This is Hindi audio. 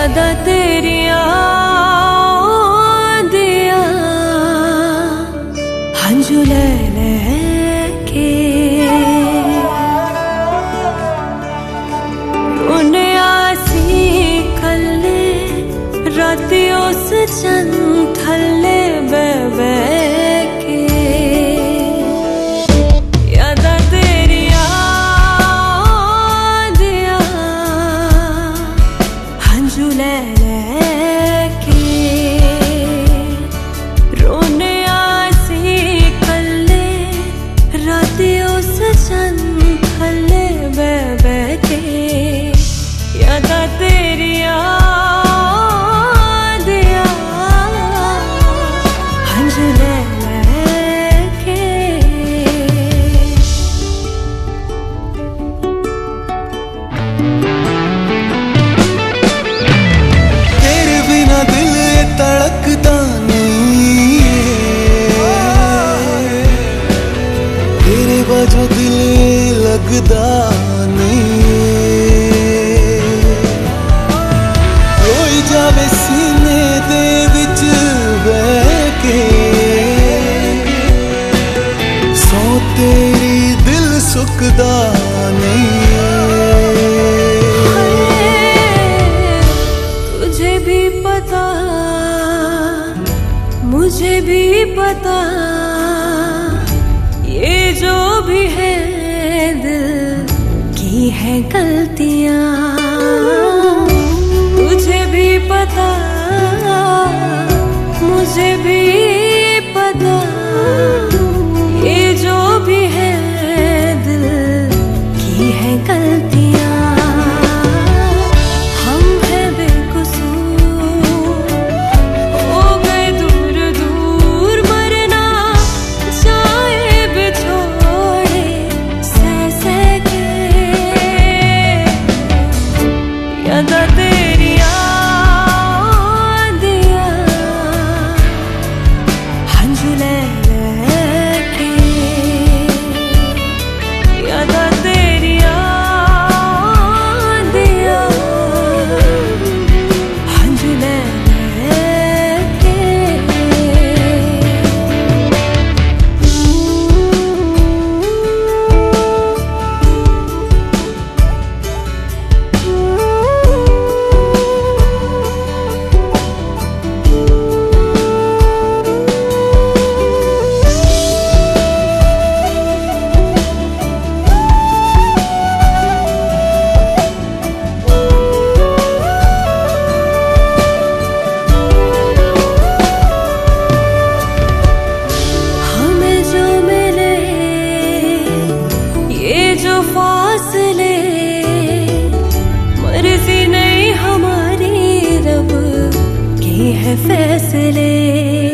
यादां तेरियां दिया हंजू ले के रोने आसी कल्ले राती उस चन थल्ले बह के यादां तेरियां दिया हंजू ले के रोने आसी कल्ले राती उस चन थल्ले बह के यादां तेरियां दिया हंजू ले के तेरे बिना दिल तड़कता नहीं तेरे बाजू दिल लगदा नहीं रोई जावे सीने दे विच बह के सौ तेरी दिल सुकदा नहीं तुझे भी पता मुझे भी पता ये जो भी है दिल की है गलतियां तुझे भी पता मुझे भी पता ये जो भी है दिल की है गलतियां हम हैं बेकसूर हो गए दूर दूर मरना जाए बिछोड़े सह के यादां तेरियां दिया हंजू ले के यादां तेरियां दिया हंजू ले के हमें जो मिले ये जो फासले मर्जी नहीं हमारी रब के है फैसले